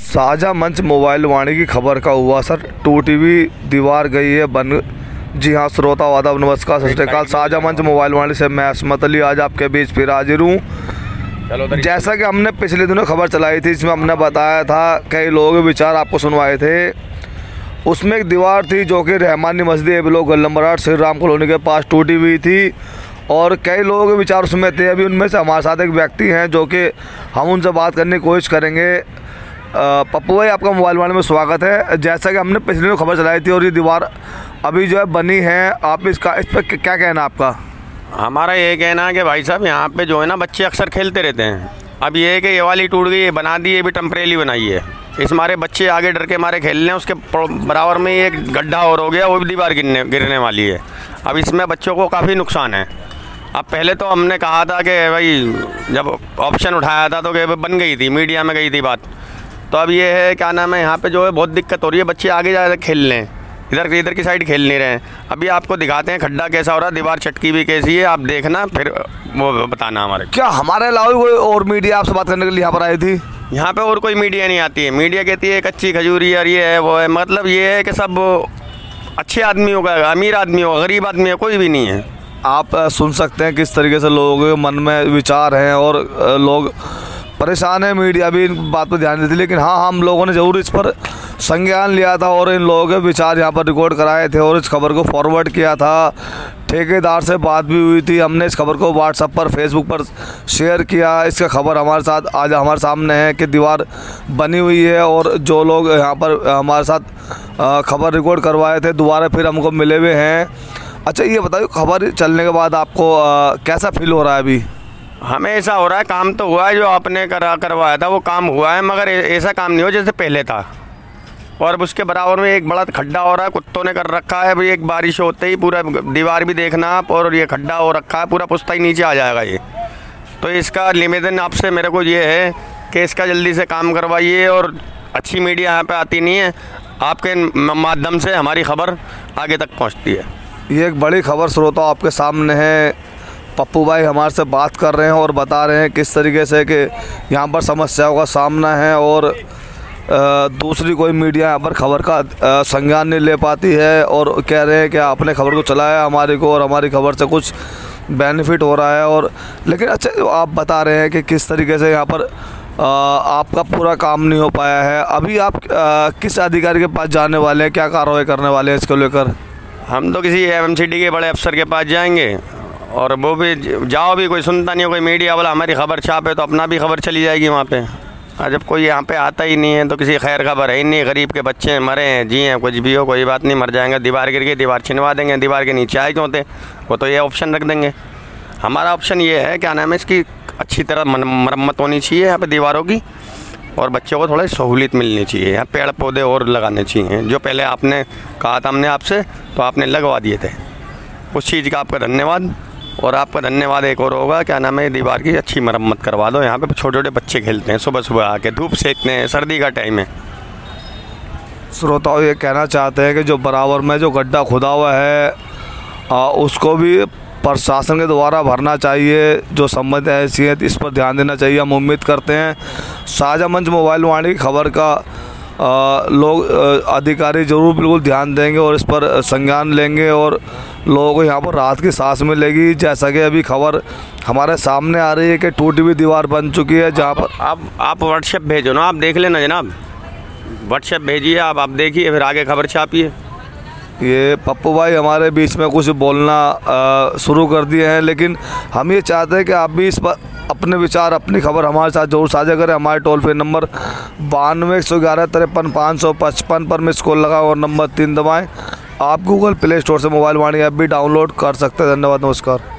साझा मंच मोबाइल वाणी की खबर का हुआ सर टूटी हुई दीवार गई है बन। जी हाँ श्रोता वादव नमस्कार सत श्री अकाल। साझा मंच मोबाइल वाणी से मैं असमत अली आज आपके बीच फिर हाजिर हूँ। जैसा कि हमने पिछले दिनों खबर चलाई थी, इसमें हमने बताया था कई लोग विचार आपको सुनवाए थे। उसमें एक दीवार थी जो कि रहमानी मस्जिद ए ब्लॉक गली नंबर 8 श्री राम कॉलोनी के पास टूटी हुई थी और कई लोगों के विचार उसमें थे। अभी उनमें से हमारे साथ एक व्यक्ति हैं जो कि हम उनसे बात करने की कोशिश करेंगे। पप्पू भाई, आपका मोबाइल वाले में स्वागत है। जैसा कि हमने पिछले दिनों खबर चलाई थी और ये दीवार अभी जो है बनी है, आप इस पर क्या कहना आपका? हमारा ये कहना है कि भाई साहब यहाँ पे जो है ना बच्चे अक्सर खेलते रहते हैं। अब ये है कि ये वाली टूट गई, ये बना दी, ये भी टेम्परेरी बनाई है। इस मारे बच्चे आगे डर के मारे खेल रहे हैं। उसके बराबर में एक गड्ढा और हो गया, वो भी दीवार गिरने वाली है। अब इसमें बच्चों को काफ़ी नुकसान है। अब पहले तो हमने कहा था कि भाई जब ऑप्शन उठाया था तो कि बन गई थी, मीडिया में गई थी बात। तो अब ये है क्या नाम है, यहाँ पे जो है बहुत दिक्कत हो रही है। बच्चे आगे ज़्यादा खेल लें, इधर की साइड खेल नहीं रहे हैं। अभी आपको दिखाते हैं खड्डा कैसा हो रहा है, दीवार चटकी भी कैसी है, आप देखना फिर वो बताना हमारे। क्या हमारे अलावा कोई और मीडिया आपसे बात करने के लिए यहाँ पर आई थी? यहाँ पे और कोई मीडिया नहीं आती है। मीडिया कहती है कच्ची खजूरी और ये है वो है। मतलब ये है कि सब अच्छे आदमी होगा, अमीर आदमी होगा, गरीब आदमी है, कोई भी नहीं है। आप सुन सकते हैं किस तरीके से लोगों के मन में विचार हैं और लोग परेशान है। मीडिया भी इन बात पर ध्यान देती, लेकिन हाँ हम लोगों ने ज़रूर इस पर संज्ञान लिया था और इन लोगों के विचार यहाँ पर रिकॉर्ड कराए थे और इस खबर को फॉरवर्ड किया था। ठेकेदार से बात भी हुई थी, हमने इस खबर को व्हाट्सएप पर फेसबुक पर शेयर किया। इसका खबर हमारे साथ आज हमारे सामने है कि दीवार बनी हुई है और जो लोग यहाँ पर हमारे साथ खबर रिकॉर्ड करवाए थे दोबारा फिर हमको मिले हुए हैं। अच्छा ये बताइए, खबर चलने के बाद आपको कैसा फील हो रहा है? अभी हमें ऐसा हो रहा है, काम तो हुआ है, जो आपने करवाया था वो काम हुआ है, मगर ऐसा काम नहीं हो जैसे पहले था। और उसके बराबर में एक बड़ा खड्डा हो रहा है, कुत्तों ने कर रखा है। भाई एक बारिश होते ही पूरा दीवार भी देखना आप, और ये खड्डा हो रखा है, पूरा पुश्ता ही नीचे आ जाएगा ये। तो इसका निवेदन आपसे मेरे को ये है कि इसका जल्दी से काम करवाइए। और अच्छी मीडिया यहाँ पे आती नहीं है, आपके माध्यम से हमारी खबर आगे तक पहुँचती है। ये एक बड़ी खबर श्रोता आपके सामने है। पप्पू भाई हमारे से बात कर रहे हैं और बता रहे हैं किस तरीके से कि यहाँ पर समस्याओं का सामना है और दूसरी कोई मीडिया यहाँ पर खबर का संज्ञान नहीं ले पाती है और कह रहे हैं कि आपने खबर को चलाया हमारी को और हमारी खबर से कुछ बेनिफिट हो रहा है। और लेकिन अच्छा आप बता रहे हैं कि किस तरीके से यहाँ पर आपका पूरा काम नहीं हो पाया है। अभी आप किस अधिकारी के पास जाने वाले हैं, क्या कार्रवाई करने वाले हैं इसको लेकर? हम तो किसी एमसीडी के बड़े अफसर के पास जाएंगे और वो भी जाओ भी कोई सुनता नहीं हो, कोई मीडिया वाला हमारी खबर छापे तो अपना भी खबर चली जाएगी वहाँ पे। जब कोई यहाँ पे आता ही नहीं है तो किसी खैर खबर है ही नहीं। गरीब के बच्चे मरे हैं, जी हैं, कुछ भी हो कोई बात नहीं, मर जाएंगे। दीवार गिर गई, दीवार छिनवा देंगे, दीवार के नीचे आए क्यों थे, वो तो ये ऑप्शन रख देंगे। हमारा ऑप्शन ये है क्या नाम है, इसकी अच्छी तरह मरम्मत होनी चाहिए यहाँ पर दीवारों की, और बच्चों को थोड़ी सहूलियत मिलनी चाहिए। यहाँ पेड़ पौधे और लगाने चाहिए, जो पहले आपने कहा था हमने आपसे, तो आपने लगवा दिए थे। उस चीज़ का आपका धन्यवाद। और आपका धन्यवाद एक और होगा, क्या नाम है, दीवार की अच्छी मरम्मत करवा दो। यहाँ पे छोटे छोटे बच्चे खेलते हैं, सुबह सुबह आके धूप सेकते हैं, सर्दी का टाइम है। श्रोताओं ये कहना चाहते हैं कि जो बराबर में जो गड्ढा खुदा हुआ है उसको भी प्रशासन के द्वारा भरना चाहिए। जो संबंधित हैसियत इस पर ध्यान देना चाहिए। हम उम्मीद करते हैं साझा मंच मोबाइल वाणी की खबर का लोग अधिकारी ज़रूर बिल्कुल ध्यान देंगे और इस पर संज्ञान लेंगे और लोगों को यहाँ पर राहत की सांस मिलेगी। जैसा कि अभी खबर हमारे सामने आ रही है कि टूटी हुई दीवार बन चुकी है जहाँ पर आप व्हाट्सएप भेजो ना, आप देख लेना जनाब, व्हाट्सएप भेजिए, आप देखिए, फिर आगे खबर छापिए। ये पप्पू भाई हमारे बीच में कुछ बोलना शुरू कर दिए हैं, लेकिन हम ये चाहते हैं कि आप भी इस पर अपने विचार, अपनी खबर हमारे साथ जरूर साझा करें। हमारे टोल फ्री नंबर 9211535555 पर मिस कॉल लगाओ और नंबर 3 दबाएं। आप गूगल प्ले स्टोर से मोबाइल वाणी ऐप भी डाउनलोड कर सकते हैं। धन्यवाद, नमस्कार।